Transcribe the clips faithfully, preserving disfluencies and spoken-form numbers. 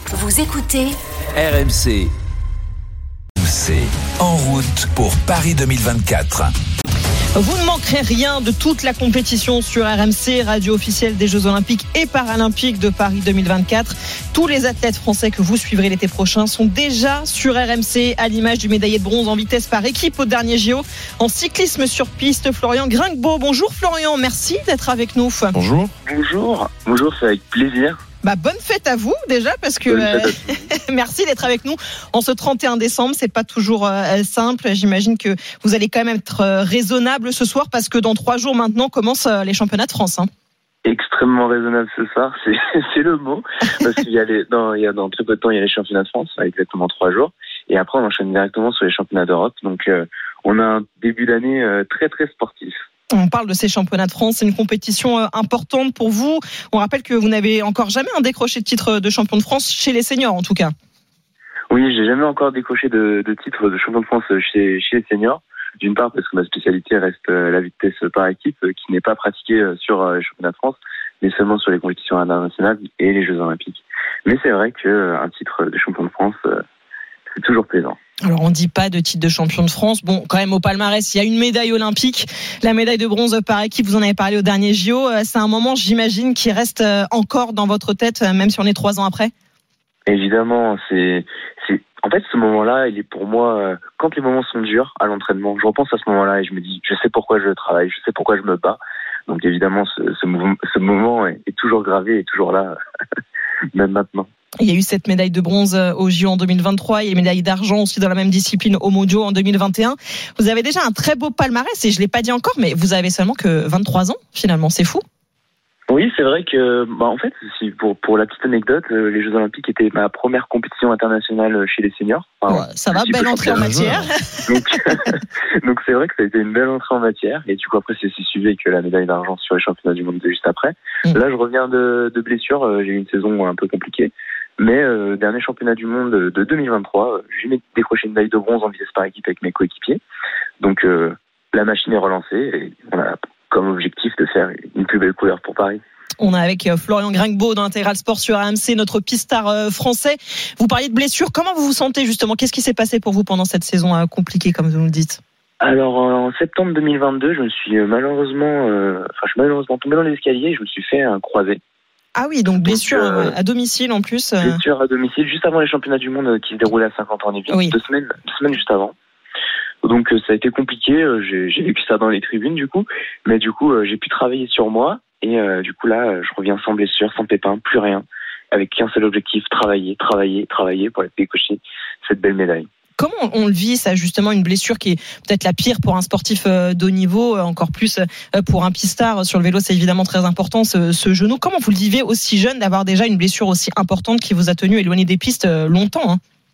Vous écoutez R M C. C'est en route pour Paris deux mille vingt-quatre. Vous ne manquerez rien de toute la compétition sur R M C, radio officielle des Jeux Olympiques et Paralympiques de Paris deux mille vingt-quatre. Tous les athlètes français que vous suivrez l'été prochain sont déjà sur R M C, à l'image du médaillé de bronze en vitesse par équipe au dernier J O en cyclisme sur piste, Florian Grinkbeau. Bonjour Florian, merci d'être avec nous. Bonjour. Bonjour, bonjour, c'est avec plaisir. Bah, bonne fête à vous déjà parce que euh, merci d'être avec nous en ce trente et un décembre. C'est pas toujours euh, simple. J'imagine que vous allez quand même être euh, raisonnable ce soir parce que dans trois jours maintenant commencent euh, les championnats de France. Hein. Extrêmement raisonnable ce soir, c'est, c'est le mot. Parce qu'il y a les, dans, il y a dans très peu de temps il y a les championnats de France, exactement trois jours, et après on enchaîne directement sur les championnats d'Europe. Donc euh, on a un début d'année euh, très très sportif. On parle de ces championnats de France, c'est une compétition importante pour vous. On rappelle que vous n'avez encore jamais un décroché de titre de champion de France chez les seniors en tout cas. Oui, j'ai jamais encore décroché de, de titre de champion de France chez, chez les seniors. D'une part parce que ma spécialité reste la vitesse par équipe qui n'est pas pratiquée sur les championnats de France, mais seulement sur les compétitions internationales et les Jeux Olympiques. Mais c'est vrai qu'un titre de champion de France, c'est toujours plaisant. Alors on dit pas de titre de champion de France. Bon, quand même au palmarès, il y a une médaille olympique, la médaille de bronze par équipe. Vous en avez parlé au dernier J O. C'est un moment, j'imagine, qui reste encore dans votre tête, même si on est trois ans après. Évidemment, c'est, c'est. En fait, ce moment-là, il est pour moi quand les moments sont durs à l'entraînement. Je repense à ce moment-là et je me dis, je sais pourquoi je travaille, je sais pourquoi je me bats. Donc évidemment, ce, ce, mouvement, ce moment est, est toujours gravé et toujours là, même maintenant. Il y a eu cette médaille de bronze au J O en deux mille vingt-trois, il y a une médaille d'argent aussi dans la même discipline au Mondiaux en deux mille vingt et un. Vous avez déjà un très beau palmarès et je ne l'ai pas dit encore, mais vous avez seulement que vingt-trois ans finalement, c'est fou. Oui, c'est vrai que, bah, en fait, si pour, pour la petite anecdote, les Jeux Olympiques étaient ma première compétition internationale chez les seniors. Enfin, ouais, ça va, belle entrée en matière. Donc, donc c'est vrai que ça a été une belle entrée en matière. Et du coup, après, c'est, c'est suivi avec la médaille d'argent sur les championnats du monde de juste après. Mmh. Là, je reviens de, de blessure. J'ai eu une saison un peu compliquée. Mais euh, dernier championnat du monde de deux mille vingt-trois, j'ai décroché une médaille de bronze en vitesse par équipe avec mes coéquipiers. Donc euh, la machine est relancée et on a comme objectif de faire une plus belle couleur pour Paris. On est avec Florian Grinkbeau dans Intégral Sport sur R M C, notre pistard français. Vous parliez de blessures, comment vous vous sentez justement ? Qu'est-ce qui s'est passé pour vous pendant cette saison compliquée comme vous nous le dites ? Alors en septembre deux mille vingt-deux, je me suis malheureusement, euh, enfin je suis malheureusement tombé dans les escaliers et je me suis fait un croisé. Ah oui, donc blessure donc, euh, à domicile en plus. Euh... Blessure à domicile, juste avant les championnats du monde qui se déroulaient à Saint-Quentin en Yvelines, oui. deux semaines, deux semaines juste avant. Donc ça a été compliqué, j'ai, j'ai vécu ça dans les tribunes du coup, mais du coup j'ai pu travailler sur moi et euh, du coup là je reviens sans blessure, sans pépin, plus rien, avec qu'un seul objectif, travailler, travailler, travailler pour aller décocher cette belle médaille. Comment on le vit, ça, justement, une blessure qui est peut-être la pire pour un sportif de haut niveau, encore plus pour un pistard sur le vélo, c'est évidemment très important, ce, ce genou. Comment vous le vivez aussi jeune d'avoir déjà une blessure aussi importante qui vous a tenu éloigné des pistes longtemps, hein ?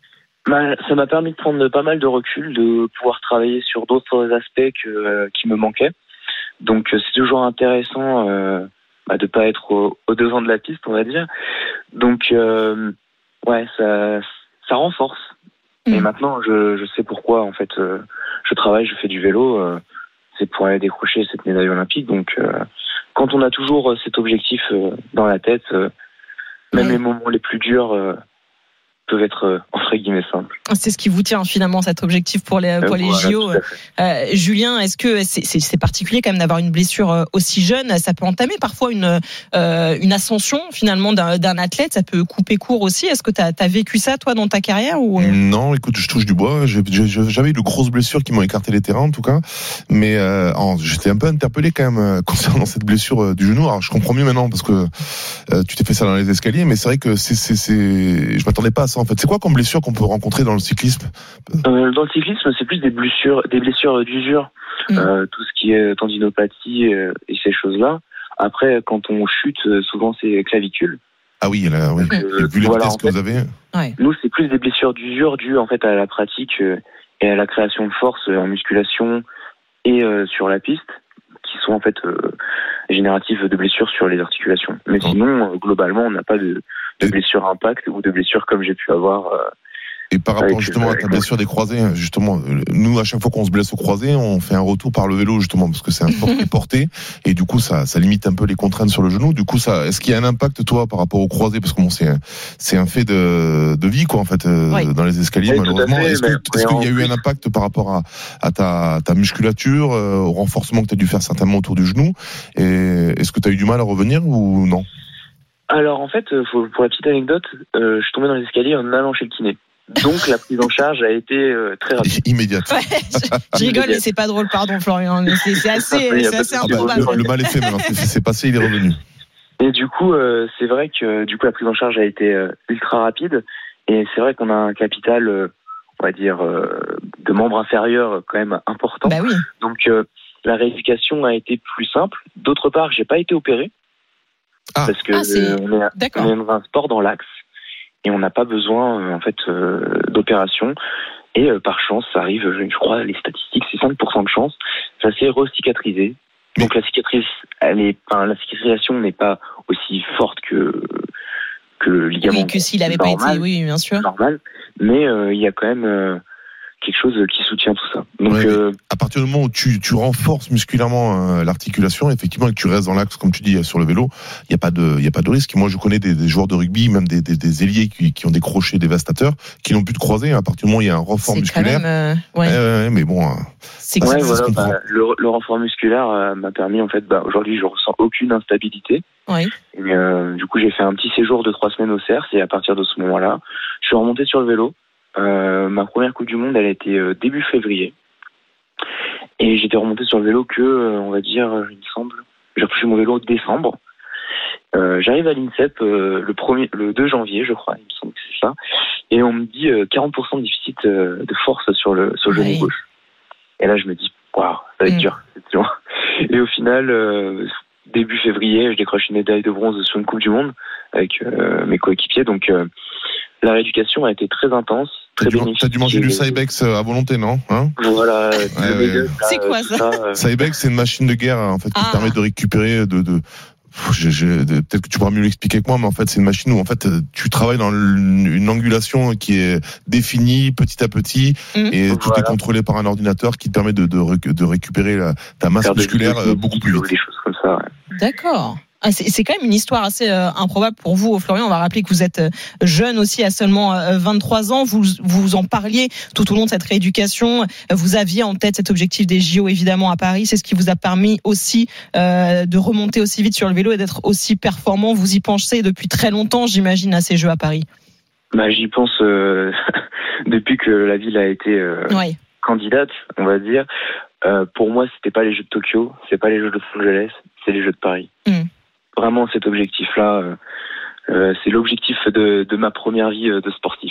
Bah, ça m'a permis de prendre pas mal de recul, de pouvoir travailler sur d'autres aspects que, euh, qui me manquaient. Donc c'est toujours intéressant euh, bah, de pas être au, au devant de la piste, on va dire. Donc euh, ouais, ça, ça renforce. Et maintenant, je, je sais pourquoi, en fait, euh, je travaille, je fais du vélo, euh, c'est pour aller décrocher cette médaille olympique. Donc, euh, quand on a toujours euh, cet objectif euh, dans la tête, euh, même oui. les moments les plus durs euh, peuvent être, euh, entre guillemets, simples. C'est ce qui vous tient, finalement, cet objectif pour les, pour euh, les voilà, J O. Euh, Julien, est-ce que c'est, c'est, c'est particulier, quand même, d'avoir une blessure aussi jeune ? Ça peut entamer, parfois, une, euh, une ascension, finalement, d'un, d'un athlète. Ça peut couper court aussi. Est-ce que tu as vécu ça, toi, dans ta carrière ou... Non, écoute, je touche du bois. J'ai, j'ai, j'ai jamais eu de grosses blessures qui m'ont écarté les terrains, en tout cas. Mais euh, alors, j'étais un peu interpellé, quand même, concernant cette blessure euh, du genou. Alors, je comprends mieux maintenant, parce que euh, tu t'es fait ça dans les escaliers. Mais c'est vrai que c'est, c'est, c'est... je m'attendais pas à ça, en fait. C'est quoi comme blessure qu'on peut rencontrer dans le cyclisme ? euh, Dans le cyclisme, c'est plus des blessures, des blessures d'usure, mmh. euh, tout ce qui est tendinopathie euh, et ces choses-là. Après, quand on chute, souvent c'est clavicule. Ah oui, là, oui. Euh, vu les voilà, vitesses que vous avez. Ouais. Nous, c'est plus des blessures d'usure dues en fait à la pratique euh, et à la création de force en musculation et euh, sur la piste, qui sont en fait euh, génératives de blessures sur les articulations. Mais oh. sinon, euh, globalement, on n'a pas de, de blessures impact ou de blessures comme j'ai pu avoir. Euh, Et par rapport justement à ta blessure des croisés, justement, nous à chaque fois qu'on se blesse au croisé, on fait un retour par le vélo justement parce que c'est un sport qui est porté et du coup ça, ça limite un peu les contraintes sur le genou. Du coup, ça, est-ce qu'il y a un impact toi par rapport au croisé parce que bon, c'est un, c'est un fait de, de vie quoi en fait euh, oui. dans les escaliers oui, malheureusement. Fait, est-ce, que, est-ce qu'il y a eu un impact par rapport à, à ta, ta musculature, euh, au renforcement que tu as dû faire certainement autour du genou et est-ce que tu as eu du mal à revenir ou non? Alors en fait, pour la petite anecdote, euh, je suis tombé dans les escaliers en allant chez le kiné. Donc la prise en charge a été euh, très rapide. Immédiate. Ouais, je, je rigole et c'est pas drôle, pardon Florian, mais c'est, c'est assez, c'est, c'est assez improbable. Ah bah, le, le mal est fait maintenant, c'est, c'est passé, il est revenu. Et du coup, euh, c'est vrai que du coup la prise en charge a été euh, ultra rapide et c'est vrai qu'on a un capital, euh, on va dire, euh, de membres inférieurs quand même important. Bah oui. Donc euh, la rééducation a été plus simple. D'autre part, j'ai pas été opéré ah. parce que ah, c'est... euh, on, est, on est dans un sport dans l'axe. Et on n'a pas besoin euh, en fait euh, d'opération. Et euh, par chance, ça arrive, je crois, les statistiques, c'est cinq pour cent de chance. Ça s'est recicatrisé. Donc la cicatrice, elle est, enfin, la cicatrisation n'est pas aussi forte que que le ligament. Oui, que s'il n'avait pas été, oui, bien sûr. Normal. Mais euh, il y a quand même euh, quelque chose qui soutient tout ça. Donc, ouais, euh, à partir du moment où tu, tu renforces musculairement euh, l'articulation, effectivement, et que tu restes dans l'axe, comme tu dis, sur le vélo, il n'y a pas de, il y a pas de risque. Moi, je connais des, des joueurs de rugby, même des, des, des ailiers qui, qui ont décroché des dévastateurs, qui n'ont plus de croisés. À partir du moment où il y a un renfort c'est musculaire. Quand même, euh, ouais. Euh, mais bon. Euh, c'est ouais, voilà, bah, le, le renfort musculaire euh, m'a permis, en fait, bah, aujourd'hui, je ressens aucune instabilité. Oui. Et, euh, du coup, j'ai fait un petit séjour de trois semaines au C E R S et à partir de ce moment-là, je suis remonté sur le vélo. Euh, ma première Coupe du Monde, elle a été euh, début février. Et j'étais remonté sur le vélo que, euh, on va dire, euh, il me semble, j'ai repris mon vélo en décembre. Euh, j'arrive à l'INSEP euh, le, premier, le deux janvier, je crois, il me semble que c'est ça. Et on me dit euh, quarante pour cent de déficit euh, de force sur le, sur le genou oui. gauche. Et là, je me dis, waouh, ça va être mmh. dur, c'est dur. Et au final, euh, début février, je décroche une médaille de bronze sur une Coupe du Monde avec euh, mes coéquipiers. Donc, euh, la rééducation a été très intense. Très t'as, dû, t'as dû manger du Cybex à volonté, non hein Voilà. ouais, ouais. Méga, c'est quoi ça, ça euh... Cybex, c'est une machine de guerre en fait qui ah. permet de récupérer de, de... Je, je, peut-être que tu pourras mieux l'expliquer que moi, mais en fait, c'est une machine où en fait tu travailles dans une angulation qui est définie petit à petit mmh. et tout voilà. est contrôlé par un ordinateur qui te permet de, de, de récupérer la, ta masse Faire musculaire des beaucoup plus vite. Des choses comme ça. Ouais. D'accord. Ah, c'est, c'est quand même une histoire assez euh, improbable pour vous, Florian. On va rappeler que vous êtes euh, jeune aussi, à seulement euh, vingt-trois ans. Vous vous en parliez tout au long de cette rééducation. Vous aviez en tête cet objectif des J O, évidemment, à Paris. C'est ce qui vous a permis aussi euh, de remonter aussi vite sur le vélo et d'être aussi performant. Vous y pensez depuis très longtemps, j'imagine, à ces Jeux à Paris. Bah, j'y pense euh, depuis que la ville a été euh, ouais. candidate, on va dire. Euh, pour moi, c'était pas les Jeux de Tokyo, c'est pas les Jeux de Los Angeles, c'est les Jeux de Paris. Mmh. Vraiment, cet objectif-là, euh, euh, c'est l'objectif de, de ma première vie euh, de sportif.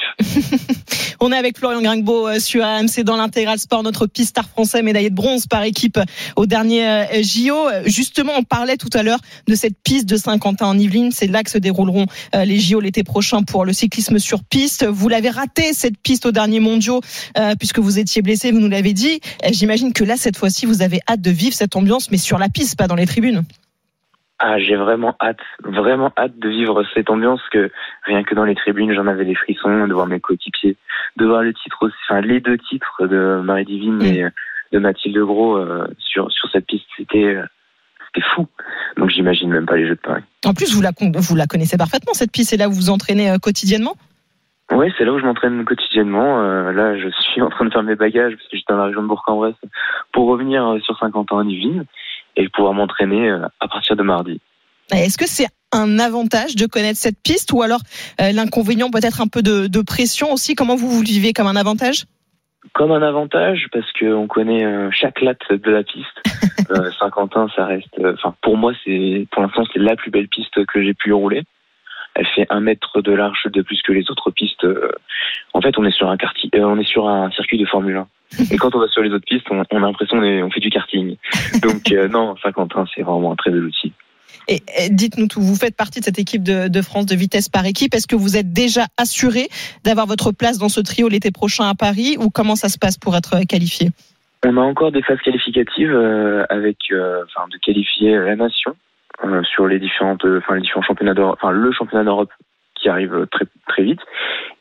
On est avec Florian Gringbaud sur R M C dans l'Intégral Sport, notre pistard français médaillé de bronze par équipe au dernier J O. Justement, on parlait tout à l'heure de cette piste de Saint-Quentin en Yvelines. C'est là que se dérouleront les J O l'été prochain pour le cyclisme sur piste. Vous l'avez raté, cette piste, au dernier mondiaux, euh, puisque vous étiez blessé, vous nous l'avez dit. J'imagine que là, cette fois-ci, vous avez hâte de vivre cette ambiance, mais sur la piste, pas dans les tribunes. Ah, j'ai vraiment hâte, vraiment hâte de vivre cette ambiance, que rien que dans les tribunes, j'en avais des frissons, de voir mes coéquipiers, de voir le titre aussi, enfin, les deux titres de Marie Divine mmh. et de Mathilde Gros euh, sur, sur cette piste, c'était, c'était fou. Donc j'imagine même pas les Jeux de Paris. En plus, vous la, vous la connaissez parfaitement, cette piste, c'est là où vous vous entraînez quotidiennement ? Oui, c'est là où je m'entraîne quotidiennement. Euh, là, je suis en train de faire mes bagages, parce que j'étais dans la région de Bourg-en-Bresse, pour revenir sur Saint-Quentin en Yvelines et pouvoir m'entraîner à partir de mardi. Est-ce que c'est un avantage de connaître cette piste, ou alors euh, l'inconvénient peut-être un peu de, de pression aussi? Comment vous vous le vivez, comme un avantage? Comme un avantage, parce qu'on connaît euh, chaque latte de la piste. euh, Saint-Quentin, ça reste... Enfin, euh, pour moi, c'est pour l'instant, c'est la plus belle piste que j'ai pu rouler. Elle fait un mètre de large de plus que les autres pistes. En fait, on est sur un quartier, euh, on est sur un circuit de Formule un. Et quand on va sur les autres pistes, on, on a l'impression qu'on est, on fait du karting. Donc euh, non, Saint-Quentin, c'est vraiment un très bel outil. Et, et dites-nous tout, vous faites partie de cette équipe de, de France de vitesse par équipe. Est-ce que vous êtes déjà assuré d'avoir votre place dans ce trio l'été prochain à Paris, ou comment ça se passe pour être qualifié? On a encore des phases qualificatives euh, avec, euh, enfin, de qualifier la nation euh, sur les différentes, enfin les différents championnats d'Europe, enfin le championnat d'Europe qui arrive très très vite,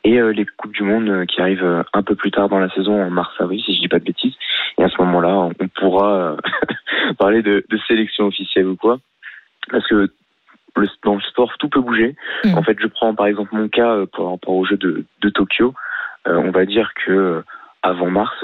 et euh, les Coupes du Monde euh, qui arrivent euh, un peu plus tard dans la saison, en mars-avril, si je dis pas de bêtises. Et à ce moment-là, on pourra euh, parler de, de sélection officielle ou quoi. Parce que le, dans le sport, tout peut bouger. Mmh. En fait, je prends par exemple mon cas euh, par rapport aux Jeux de, de Tokyo. Euh, on va dire que euh, avant mars,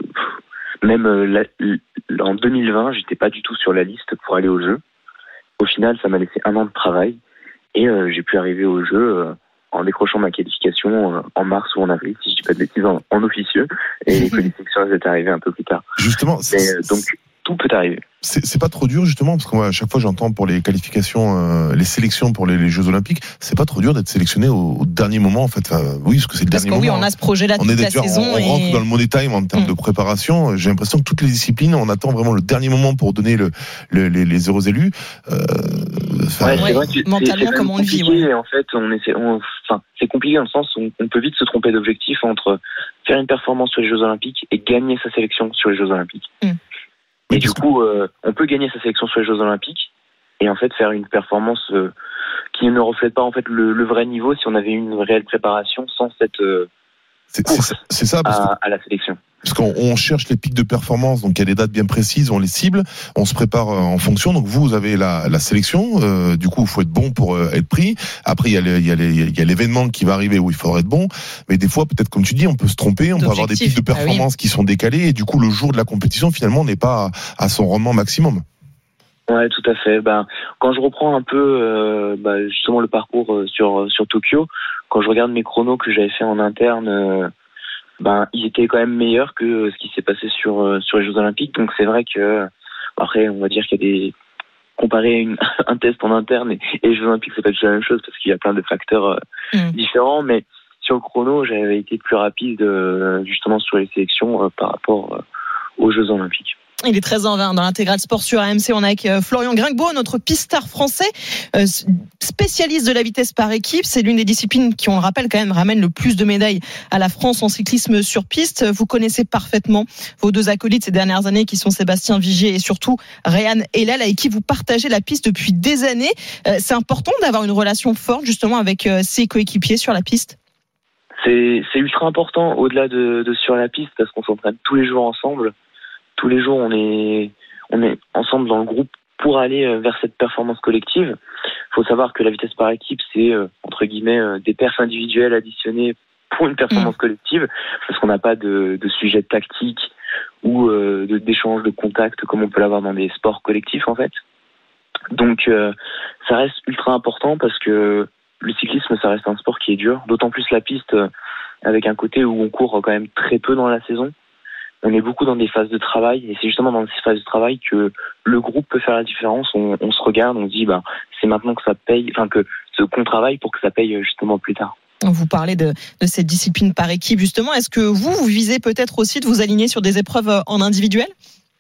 je, même euh, la, la, en deux mille vingt, j'étais pas du tout sur la liste pour aller aux Jeux. Au final, ça m'a laissé un an de travail et euh, j'ai pu arriver aux Jeux euh, en décrochant ma qualification euh, en mars ou en avril, si je dis pas de bêtises, en, en officieux, et que les sélections étaient arrivées un peu plus tard. Justement, Mais, euh, donc tout peut arriver. C'est, c'est pas trop dur justement, parce que moi, à chaque fois j'entends pour les qualifications, euh, les sélections pour les, les Jeux Olympiques, c'est pas trop dur d'être sélectionné au, au dernier moment en fait. Enfin, oui, parce que c'est le parce dernier que moment. Oui, on a ce projet-là toute la saison. On, on et... rentre dans le money time en termes mmh. de préparation. J'ai l'impression que toutes les disciplines, on attend vraiment le dernier moment pour donner le, le, les, les heureux élus. Euh, ouais, c'est vrai que mentalement, c'est comme on le vit. Ouais. En fait, on essaie, on, enfin, c'est compliqué dans le sens où on peut vite se tromper d'objectif entre faire une performance sur les Jeux Olympiques et gagner sa sélection sur les Jeux Olympiques. Mmh. Et oui, du coup, euh, on peut gagner sa sélection sur les Jeux Olympiques et en fait faire une performance euh, qui ne reflète pas en fait le, le vrai niveau si on avait une réelle préparation sans cette euh, c'est, c'est, c'est ça parce à, que... à la sélection. Parce qu'on on cherche les pics de performance, donc il y a des dates bien précises, on les cible, on se prépare en fonction. Donc vous, vous avez la, la sélection, euh, du coup il faut être bon pour euh, être pris. Après il y a, les, il y a, les, il y a l'événement qui va arriver où il faudra être bon, mais des fois peut-être comme tu dis, on peut se tromper, on peut avoir des pics de performance ah oui. qui sont décalés et du coup le jour de la compétition finalement on n'est pas à, à son rendement maximum. Ouais, tout à fait. Ben, quand je reprends un peu euh, bah, justement le parcours euh, sur sur Tokyo, quand je regarde mes chronos que j'avais fait en interne. Euh, Ben, ils étaient quand même meilleurs que ce qui s'est passé sur sur les Jeux Olympiques. Donc c'est vrai que après, on va dire qu'il y a des comparer une, un test en interne et, et les Jeux Olympiques, c'est pas du tout la même chose parce qu'il y a plein de facteurs mmh. différents. Mais sur le chrono, j'avais été plus rapide justement sur les sélections euh, par rapport euh, aux Jeux Olympiques. Il est treize heures vingt dans l'intégral sport sur R M C. On est avec Florian Gringbeau, notre pistard français, euh, spécialiste de la vitesse par équipe. C'est l'une des disciplines qui, on le rappelle quand même, ramène le plus de médailles à la France en cyclisme sur piste. Vous connaissez parfaitement vos deux acolytes ces dernières années qui sont Sébastien Vigier et surtout Réan Hellal avec qui vous partagez la piste depuis des années. Euh, c'est important d'avoir une relation forte justement avec euh, ses coéquipiers sur la piste. C'est, c'est ultra important au-delà de, de sur la piste parce qu'on s'entraîne tous les jours ensemble. Tous les jours, on est, on est ensemble dans le groupe pour aller vers cette performance collective. Il faut savoir que la vitesse par équipe, c'est, euh, entre guillemets, euh, des perfs individuels additionnés pour une performance mmh. collective, parce qu'on n'a pas de, de sujet tactique ou euh, de, d'échange de contacts comme on peut l'avoir dans des sports collectifs, en fait. Donc, euh, ça reste ultra important parce que le cyclisme, ça reste un sport qui est dur, d'autant plus la piste, euh, avec un côté où on court quand même très peu dans la saison. On est beaucoup dans des phases de travail et c'est justement dans ces phases de travail que le groupe peut faire la différence. On, on se regarde, on se dit bah c'est maintenant que ça paye, enfin que ce qu'on travaille pour que ça paye justement plus tard. Vous parlez de, de cette discipline par équipe justement. Est-ce que vous vous visez peut-être aussi de vous aligner sur des épreuves en individuel ?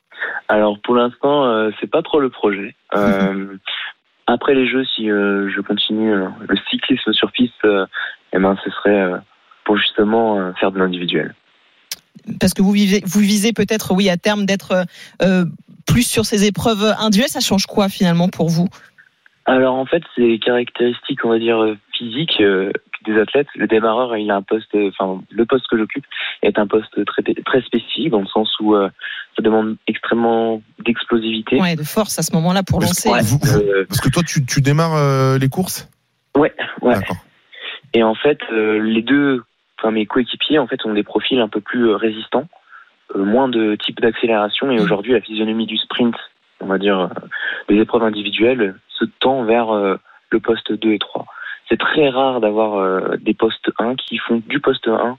Alors pour l'instant euh, c'est pas trop le projet. Euh, après les Jeux, si euh, je continue euh, le cyclisme sur piste, euh, eh ben ce serait euh, pour justement euh, faire de l'individuel. Parce que vous visez, vous visez peut-être, oui, à terme d'être euh, plus sur ces épreuves individuelles. Ça change quoi finalement pour vous ? Alors en fait, c'est les caractéristiques, on va dire physiques euh, des athlètes. Le démarreur, il a un poste, enfin le poste que j'occupe est un poste très très spécifique dans le sens où euh, ça demande extrêmement d'explosivité. Ouais, de force à ce moment-là pour parce lancer. Que, vous, euh, parce que toi, tu, tu démarres euh, les courses ? Ouais, ouais. D'accord. Et en fait, euh, les deux. Enfin, mes coéquipiers, en fait, ont des profils un peu plus résistants, euh, moins de type d'accélération. Et aujourd'hui, la physionomie du sprint, on va dire, euh, des épreuves individuelles, se tend vers euh, le poste deux et trois. C'est très rare d'avoir euh, des postes un qui font du poste un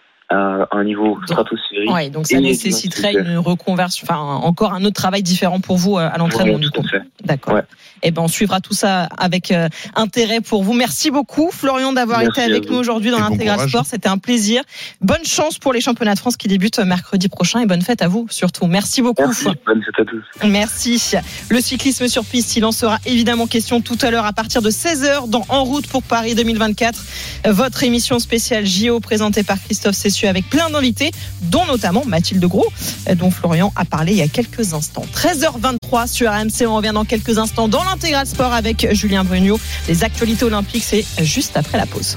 à un niveau stratosphérique. Ouais, donc ça nécessiterait une reconversion, enfin encore un autre travail différent pour vous à l'entraînement. Ouais, du coup. Fait. D'accord. Ouais. Et ben on suivra tout ça avec euh, intérêt pour vous. Merci beaucoup Florian d'avoir Merci été avec nous aujourd'hui dans et l'Intégral bon Sport. C'était un plaisir. Bonne chance pour les championnats de France qui débutent mercredi prochain et bonne fête à vous surtout. Merci beaucoup. Merci. Bonne fête à tous. Merci. Le cyclisme sur piste, il en sera évidemment question tout à l'heure à partir de seize heures dans En route pour Paris deux mille vingt-quatre. Votre émission spéciale J O présentée par Christophe Cessieux avec plein d'invités, dont notamment Mathilde Gros, dont Florian a parlé il y a quelques instants. treize heures vingt-trois sur R M C, on revient dans quelques instants dans l'Intégral Sport avec Julien Brugnot. Les actualités olympiques, c'est juste après la pause.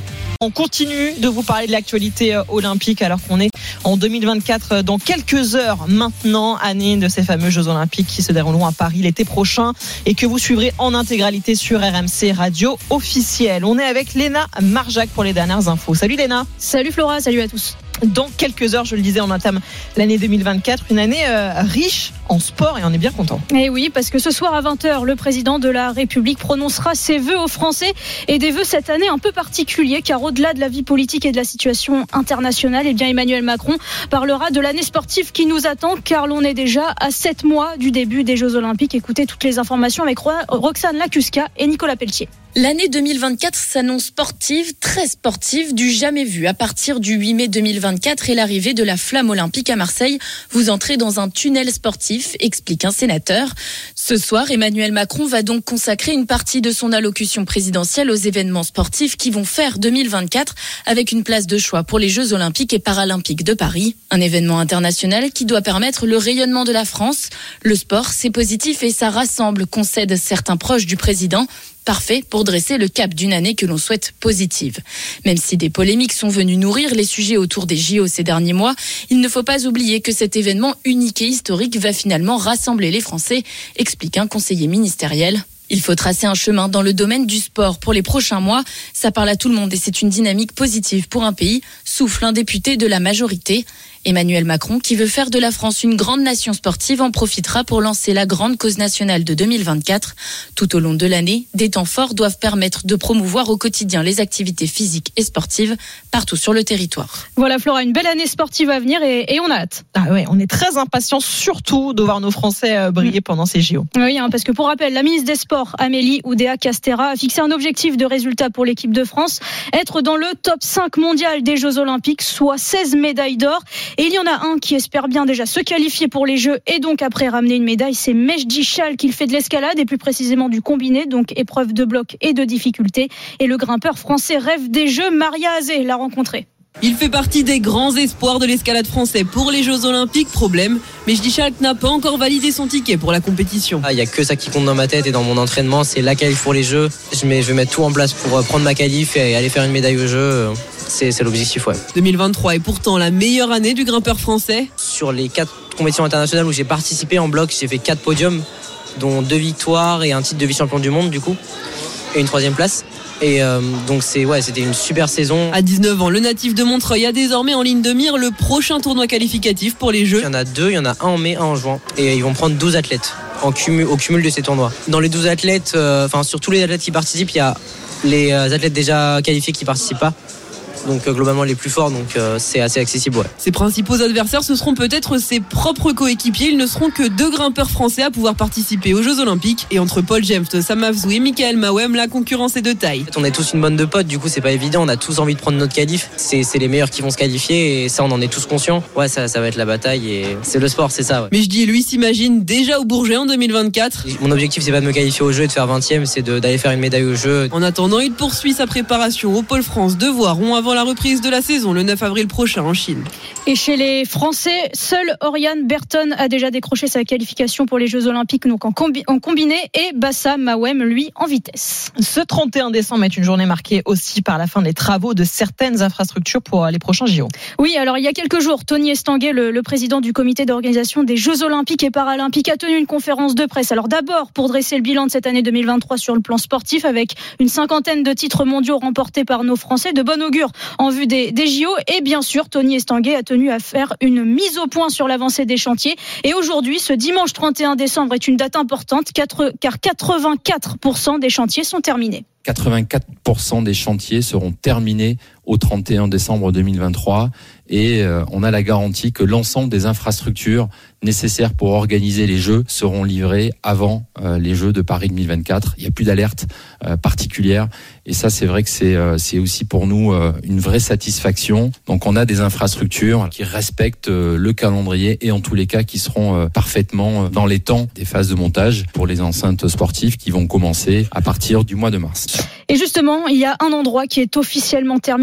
On continue de vous parler de l'actualité olympique alors qu'on est en deux mille vingt-quatre dans quelques heures maintenant, année de ces fameux Jeux Olympiques qui se dérouleront à Paris l'été prochain et que vous suivrez en intégralité sur R M C Radio officielle. On est avec Léna Marjac pour les dernières infos. Salut Léna. Salut Flora, salut à tous. Dans quelques heures, je le disais, on entame l'année deux mille vingt-quatre, une année euh, riche en sport et on est bien content. Et oui, parce que ce soir à vingt heures, le président de la République prononcera ses vœux aux Français et des vœux cette année un peu particuliers car au-delà de la vie politique et de la situation internationale, eh bien Emmanuel Macron parlera de l'année sportive qui nous attend car l'on est déjà à sept mois du début des Jeux Olympiques. Écoutez toutes les informations avec Roxane Lacusca et Nicolas Pelletier. L'année deux mille vingt-quatre s'annonce sportive, très sportive, du jamais vu. À partir du huit mai deux mille vingt-quatre et l'arrivée de la flamme olympique à Marseille, vous entrez dans un tunnel sportif, explique un sénateur. Ce soir, Emmanuel Macron va donc consacrer une partie de son allocution présidentielle aux événements sportifs qui vont faire deux mille vingt-quatre avec une place de choix pour les Jeux Olympiques et Paralympiques de Paris. Un événement international qui doit permettre le rayonnement de la France. Le sport, c'est positif et ça rassemble, concèdent certains proches du président. Parfait pour dresser le cap d'une année que l'on souhaite positive. Même si des polémiques sont venues nourrir les sujets autour des J O ces derniers mois, il ne faut pas oublier que cet événement unique et historique va finalement rassembler les Français, explique un conseiller ministériel. Il faut tracer un chemin dans le domaine du sport pour les prochains mois. Ça parle à tout le monde et c'est une dynamique positive pour un pays, souffle un député de la majorité. Emmanuel Macron, qui veut faire de la France une grande nation sportive, en profitera pour lancer la grande cause nationale de deux mille vingt-quatre. Tout au long de l'année, des temps forts doivent permettre de promouvoir au quotidien les activités physiques et sportives partout sur le territoire. Voilà Flora, une belle année sportive à venir et, et on a hâte. Ah ouais, on est très impatients surtout de voir nos Français briller mmh. pendant ces J O. Oui, hein, parce que pour rappel, la ministre des Sports, Amélie Oudéa-Castéra, a fixé un objectif de résultat pour l'équipe de France, être dans le top cinq mondial des Jeux Olympiques, soit seize médailles d'or. Et il y en a un qui espère bien déjà se qualifier pour les Jeux et donc après ramener une médaille, c'est Mejdi Chal qui fait de l'escalade et plus précisément du combiné, donc épreuve de bloc et de difficulté. Et le grimpeur français rêve des Jeux. Maria Azé l'a rencontré. Il fait partie des grands espoirs de l'escalade français pour les Jeux Olympiques. Problème, Mejdi Chal n'a pas encore validé son ticket pour la compétition. Il ah, n'y a que ça qui compte dans ma tête et dans mon entraînement, c'est la qualif pour les Jeux. Je, mets, je vais mettre tout en place pour prendre ma qualif et aller faire une médaille aux Jeux. C'est, c'est l'objectif, ouais. deux mille vingt-trois est pourtant la meilleure année du grimpeur français. Sur les quatre compétitions internationales où j'ai participé en bloc, j'ai fait quatre podiums, dont deux victoires et un titre de vice-champion du monde du coup, et une troisième place. Et euh, donc c'est ouais, c'était une super saison. À dix-neuf ans, le natif de Montreuil a désormais en ligne de mire le prochain tournoi qualificatif pour les Jeux. Il y en a deux, il y en a un en mai, un en juin. Et ils vont prendre douze athlètes en cumul, au cumul de ces tournois. Dans les douze athlètes, euh, enfin sur tous les athlètes qui participent, il y a les athlètes déjà qualifiés qui participent pas. Donc euh, globalement les plus forts, donc euh, c'est assez accessible. Ouais. Ses principaux adversaires, ce seront peut-être ses propres coéquipiers. Ils ne seront que deux grimpeurs français à pouvoir participer aux Jeux Olympiques. Et entre Paul Jemft, Sam Afzou et Michael Mawem, la concurrence est de taille. On est tous une bande de potes, du coup c'est pas évident. On a tous envie de prendre notre qualif. C'est, c'est les meilleurs qui vont se qualifier et ça on en est tous conscients. Ouais, ça, ça va être la bataille et c'est le sport, c'est ça. Ouais. Mais je dis, lui s'imagine déjà au Bourget en deux mille vingt-quatre. Mon objectif c'est pas de me qualifier aux Jeux et de faire vingtième, c'est de, d'aller faire une médaille aux Jeux. En attendant, il poursuit sa préparation au Pôle France. Devoiront avant la reprise de la saison le neuf avril prochain en Chine. Et chez les Français, seul Oriane Berton a déjà décroché sa qualification pour les Jeux Olympiques, donc en, combi- en combiné, et Bassam Mawem, lui, en vitesse. Ce trente et un décembre est une journée marquée aussi par la fin des travaux de certaines infrastructures pour les prochains J O. Oui, alors il y a quelques jours, Tony Estanguet, le, le président du comité d'organisation des Jeux Olympiques et Paralympiques, a tenu une conférence de presse. Alors d'abord, pour dresser le bilan de cette année deux mille vingt-trois sur le plan sportif, avec une cinquantaine de titres mondiaux remportés par nos Français, de bon augure en vue des, des J O. Et bien sûr, Tony Estanguet a tenu à faire une mise au point sur l'avancée des chantiers. Et aujourd'hui, ce dimanche trente et un décembre est une date importante car quatre-vingt-quatre pour cent des chantiers sont terminés. quatre-vingt-quatre pour cent des chantiers seront terminés au trente et un décembre deux mille vingt-trois et euh, on a la garantie que l'ensemble des infrastructures nécessaires pour organiser les Jeux seront livrées avant euh, les Jeux de Paris deux mille vingt-quatre. Il n'y a plus d'alerte euh, particulière et ça c'est vrai que c'est, euh, c'est aussi pour nous euh, une vraie satisfaction. Donc on a des infrastructures qui respectent euh, le calendrier et en tous les cas qui seront euh, parfaitement dans les temps des phases de montage pour les enceintes sportives qui vont commencer à partir du mois de mars. Et justement, il y a un endroit qui est officiellement terminé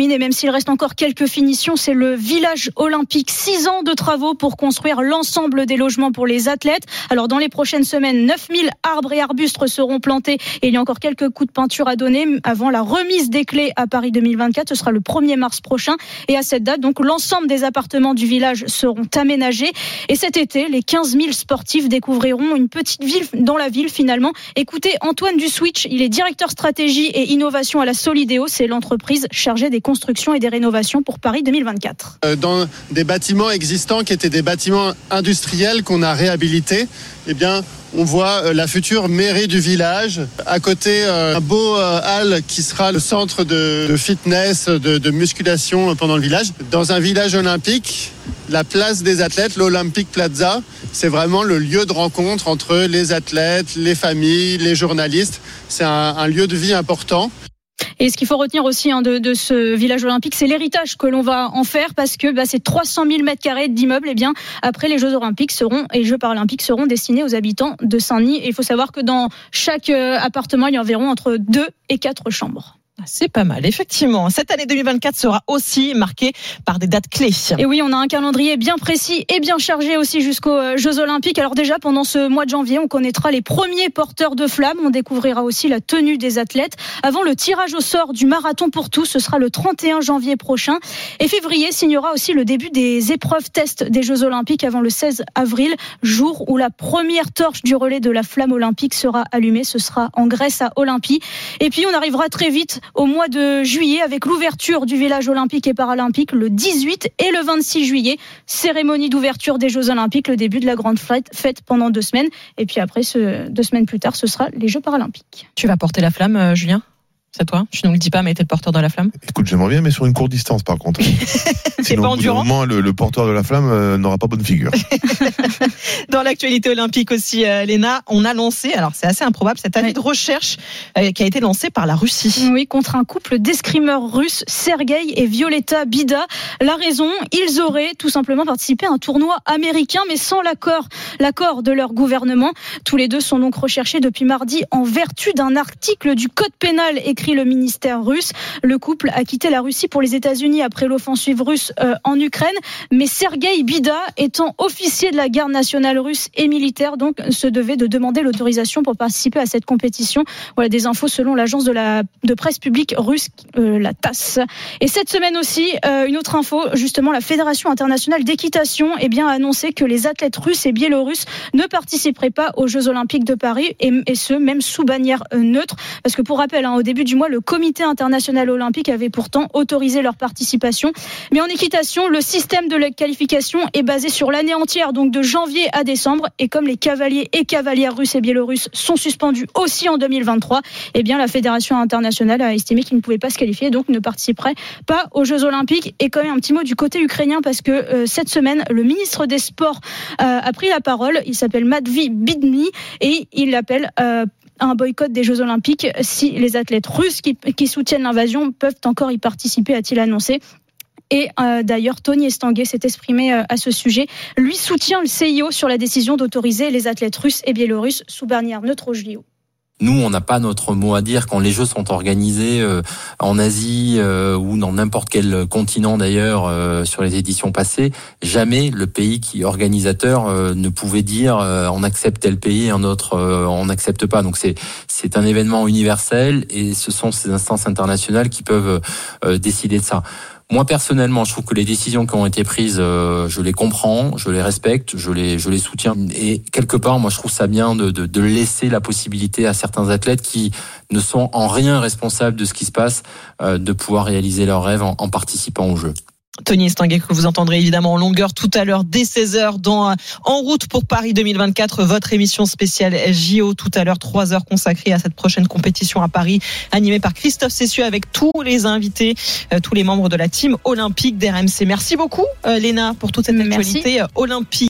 terminé, même s'il reste encore quelques finitions. C'est le village olympique. Six ans de travaux pour construire l'ensemble des logements pour les athlètes. Alors dans les prochaines semaines, neuf mille arbres et arbustes seront plantés et il y a encore quelques coups de peinture à donner avant la remise des clés à Paris deux mille vingt-quatre. Ce sera le premier mars prochain et à cette date, donc l'ensemble des appartements du village seront aménagés. Et cet été, les quinze mille sportifs découvriront une petite ville dans la ville finalement. Écoutez Antoine Dusswitch, il est directeur stratégie et innovation à la Solideo. C'est l'entreprise chargée des constructions et des rénovations pour Paris deux mille vingt-quatre. Dans des bâtiments existants qui étaient des bâtiments industriels qu'on a réhabilités, eh bien, on voit la future mairie du village. À côté, un beau hall qui sera le centre de, de fitness, de, de musculation pendant le village. Dans un village olympique, la place des athlètes, l'Olympic Plaza, c'est vraiment le lieu de rencontre entre les athlètes, les familles, les journalistes. C'est un, un lieu de vie important. Et ce qu'il faut retenir aussi hein, de, de ce village olympique, c'est l'héritage que l'on va en faire parce que bah, ces trois cent mille mètres carrés d'immeubles, eh bien, après les Jeux olympiques seront et les Jeux paralympiques seront destinés aux habitants de Saint-Denis. Et il faut savoir que dans chaque euh, appartement, il y a environ entre deux et quatre chambres. C'est pas mal, effectivement. Cette année deux mille vingt-quatre sera aussi marquée par des dates clés. Et oui, on a un calendrier bien précis et bien chargé aussi jusqu'aux Jeux Olympiques. Alors déjà, pendant ce mois de janvier, on connaîtra les premiers porteurs de flammes. On découvrira aussi la tenue des athlètes. Avant le tirage au sort du marathon pour tous, ce sera le trente et un janvier prochain. Et février signera aussi le début des épreuves tests des Jeux Olympiques avant le seize avril, jour où la première torche du relais de la flamme olympique sera allumée. Ce sera en Grèce à Olympie. Et puis, on arrivera très vite au mois de juillet avec l'ouverture du village olympique et paralympique le dix-huit et le vingt-six juillet. Cérémonie d'ouverture des Jeux olympiques, le début de la grande fête, fête pendant deux semaines. Et puis après, ce, deux semaines plus tard, ce sera les Jeux paralympiques. Tu vas porter la flamme, euh, Julien ? C'est toi ? Tu ne nous le dis pas, mais t'es le porteur de la flamme. Écoute, j'aimerais bien, mais sur une courte distance, par contre. C'est pas endurant. Au moment, le, le porteur de la flamme euh, n'aura pas bonne figure. Dans l'actualité olympique aussi, euh, Léna, on a lancé, alors c'est assez improbable, cette année oui. de recherche euh, qui a été lancée par la Russie. Oui, contre un couple d'escrimeurs russes, Sergueï et Violeta Bida. La raison, ils auraient tout simplement participé à un tournoi américain, mais sans l'accord, l'accord de leur gouvernement. Tous les deux sont donc recherchés depuis mardi en vertu d'un article du code pénal écrit le ministère russe. Le couple a quitté la Russie pour les États-Unis après l'offensive russe euh, en Ukraine. Mais Sergueï Bida, étant officier de la garde nationale russe et militaire, donc se devait de demander l'autorisation pour participer à cette compétition. Voilà des infos selon l'agence de la de presse publique russe, euh, la TASS. Et cette semaine aussi, euh, une autre info, justement, la Fédération internationale d'équitation eh bien, a annoncé que les athlètes russes et biélorusses ne participeraient pas aux Jeux olympiques de Paris, et, et ce, même sous bannière euh, neutre. Parce que pour rappel, hein, au début du mois, le Comité international olympique avait pourtant autorisé leur participation. Mais en équitation, le système de la qualification est basé sur l'année entière, donc de janvier à décembre. Et comme les cavaliers et cavalières russes et biélorusses sont suspendus aussi en deux mille vingt-trois, eh bien, la Fédération internationale a estimé qu'ils ne pouvaient pas se qualifier, donc ne participeraient pas aux Jeux olympiques. Et quand même un petit mot du côté ukrainien, parce que euh, cette semaine, le ministre des Sports euh, a pris la parole. Il s'appelle Matvei Bidny et il appelle euh, un boycott des Jeux olympiques si les athlètes russes qui, qui soutiennent l'invasion peuvent encore y participer, a-t-il annoncé. Et euh, d'ailleurs, Tony Estanguet s'est exprimé euh, à ce sujet. Lui soutient le C I O sur la décision d'autoriser les athlètes russes et biélorusses sous bannière neutre aux J O. Nous, on n'a pas notre mot à dire quand les Jeux sont organisés euh, en Asie euh, ou dans n'importe quel continent d'ailleurs euh, sur les éditions passées. Jamais le pays qui organisateur euh, ne pouvait dire euh, on accepte tel pays et un autre euh, on n'accepte pas. Donc c'est c'est un événement universel et ce sont ces instances internationales qui peuvent euh, décider de ça. Moi personnellement, je trouve que les décisions qui ont été prises, euh, je les comprends, je les respecte, je les je les soutiens. Et quelque part, moi, je trouve ça bien de de, de laisser la possibilité à certains athlètes qui ne sont en rien responsables de ce qui se passe, euh, de pouvoir réaliser leurs rêves en, en participant aux Jeux. Tony Estanguet, que vous entendrez évidemment en longueur tout à l'heure dès seize heures dans En route pour Paris deux mille vingt-quatre, votre émission spéciale J O tout à l'heure, trois heures consacrées à cette prochaine compétition à Paris, animée par Christophe Cessieux avec tous les invités, euh, tous les membres de la team olympique d'R M C. Merci beaucoup euh, Léna pour toute cette actualité olympique.